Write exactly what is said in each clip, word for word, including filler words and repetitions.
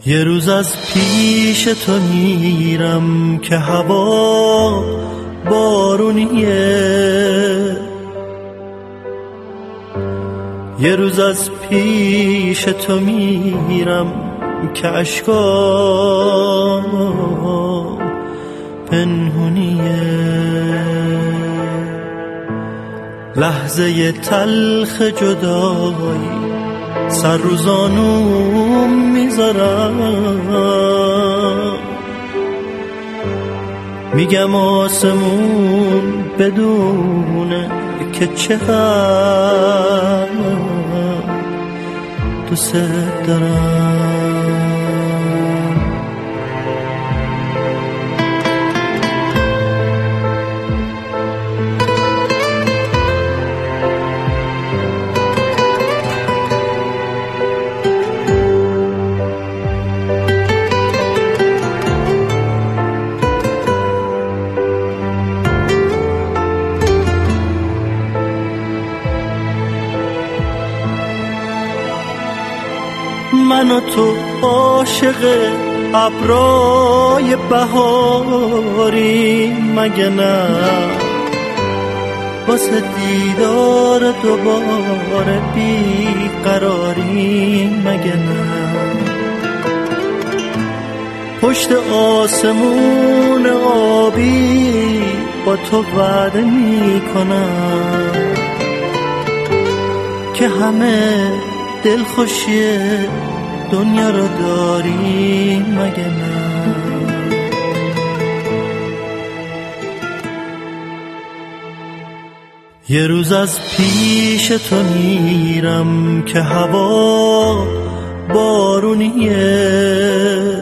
یه روز از پیش تو میرم که هوا بارونیه، یه روز از پیش تو میرم که اشکام پنهونیه، لحظه تلخ جدایی سر رو زانوم میذارم، میگم آسمون بدونه که چقدر دوست دارم. من و تو عاشق ابرای بهاری مگه نه، واسه دیدار دوباره بیقراری مگه نه، پشت آسمون آبی با تو وعده میکنم که همه دلخوشی دنیا رو داری مگه نه. یه روز از پیش تو میرم که هوا بارونیه،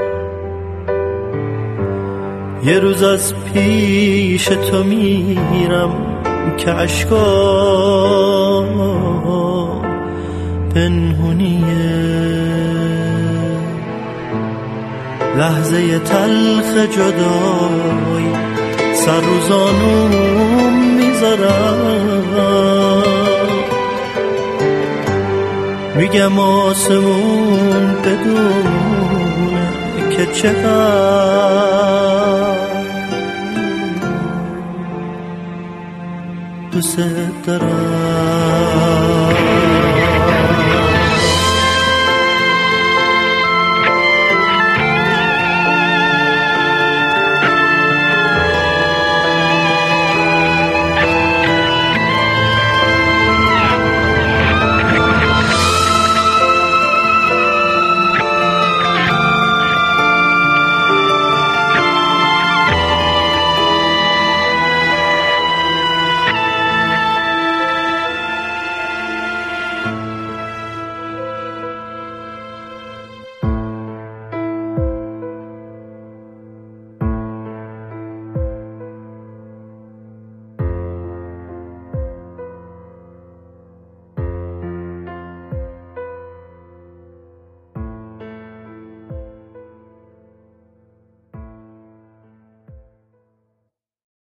یه روز از پیش تو میرم که اشکام پنهونیه، لحظه تلخ جدایی سر رو زانوم میذارم، میگم آسمون بدونه که چقدر دوست دارم.